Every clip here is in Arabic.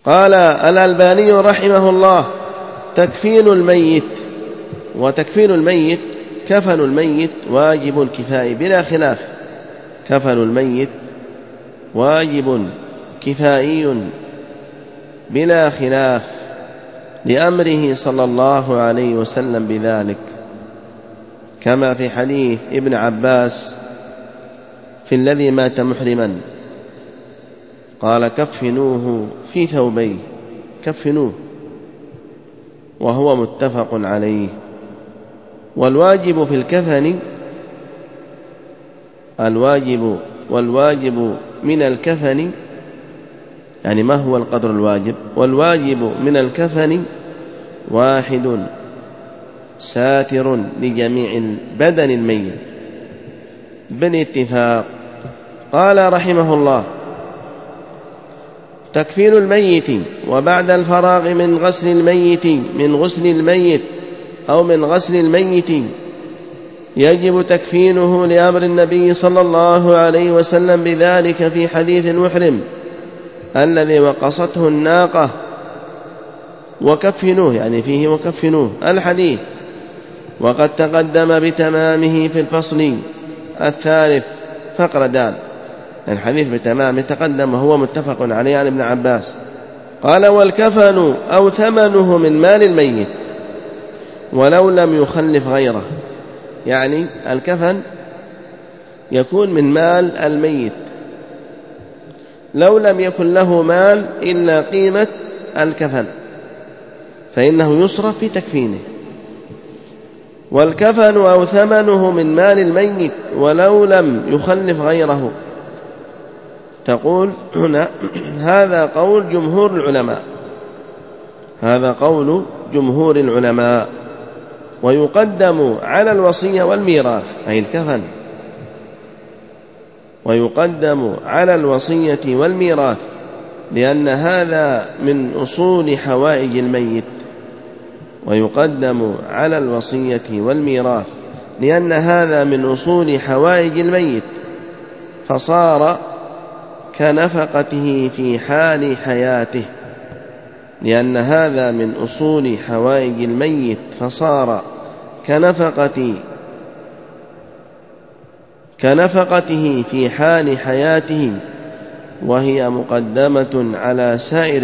قال الألباني رحمه الله: تكفين الميت. وتكفين الميت، كفن الميت واجب كفائي بلا خلاف. كفن الميت واجب كفائي بلا خلاف لأمره صلى الله عليه وسلم بذلك، كما في حديث ابن عباس في الذي مات محرما قال: كفنوه في ثوبيه، كفنوه، وهو متفق عليه. والواجب في الكفن، والواجب من الكفن، يعني ما هو القدر الواجب؟ والواجب من الكفن واحد ساتر لجميع بدن الميت بالاتفاق. قال رحمه الله: تكفين الميت وبعد الفراغ من غسل الميت أو من غسل الميت يجب تكفينه لأمر النبي صلى الله عليه وسلم بذلك في حديث المحرم الذي وقصته الناقة وكفنوه، يعني فيه وكفنوه الحديث، وقد تقدم بتمامه في الفصل الثالث فقر دال. الحديث بتمامه تقدم وهو متفق عليه عن ابن عباس. قال: والكفن أو ثمنه من مال الميت ولو لم يخلف غيره، يعني الكفن يكون من مال الميت لو لم يكن له مال إلا قيمة الكفن فإنه يصرف في تكفينه. والكفن أو ثمنه من مال الميت ولو لم يخلف غيره، تقول هنا هذا قول جمهور العلماء، ويقدم على الوصية والميراث، أي الكفن، ويقدم على الوصية والميراث لأن هذا من أصول حوائج الميت، ويقدم على الوصية والميراث لأن هذا من أصول حوائج الميت، فصار كنفقته في حال حياته، لأن هذا من أصول حوائج الميت فصار كنفقته في حال حياته، وهي مقدمة على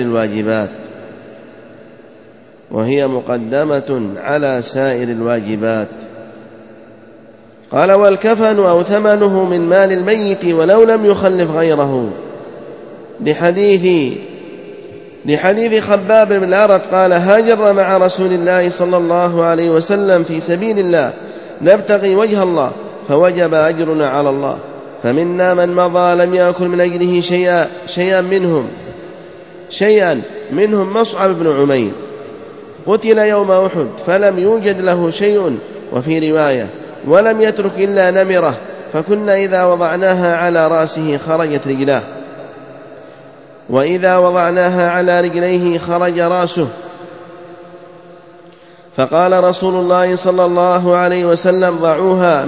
سائر الواجبات. قال: والكفن أو ثمنه من مال الميت ولو لم يخلف غيره، لحديث خباب بن الأرت قال: هاجر مع رسول الله صلى الله عليه وسلم في سبيل الله نبتغي وجه الله فوجب أجرنا على الله، فمنا من مضى لم يأكل من أجره شيئا منهم مصعب بن عمير قتل يوم أحد فلم يوجد له شيء، وفي رواية: ولم يترك إلا نمرة فكنا إذا وضعناها على رأسه خرجت رجلاه، وإذا وضعناها على رجليه خرج رأسه. فقال رسول الله صلى الله عليه وسلم: ضعوها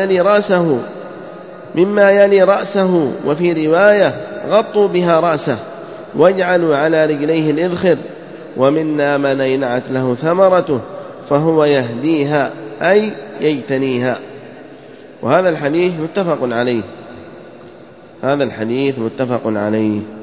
مما يلي رأسه، وفي رواية: غطوا بها رأسه واجعلوا على رجليه الإذخر. ومنا من ينعت له ثمرته فهو يهديها أي يجتنيها. وهذا الحديث متفق عليه.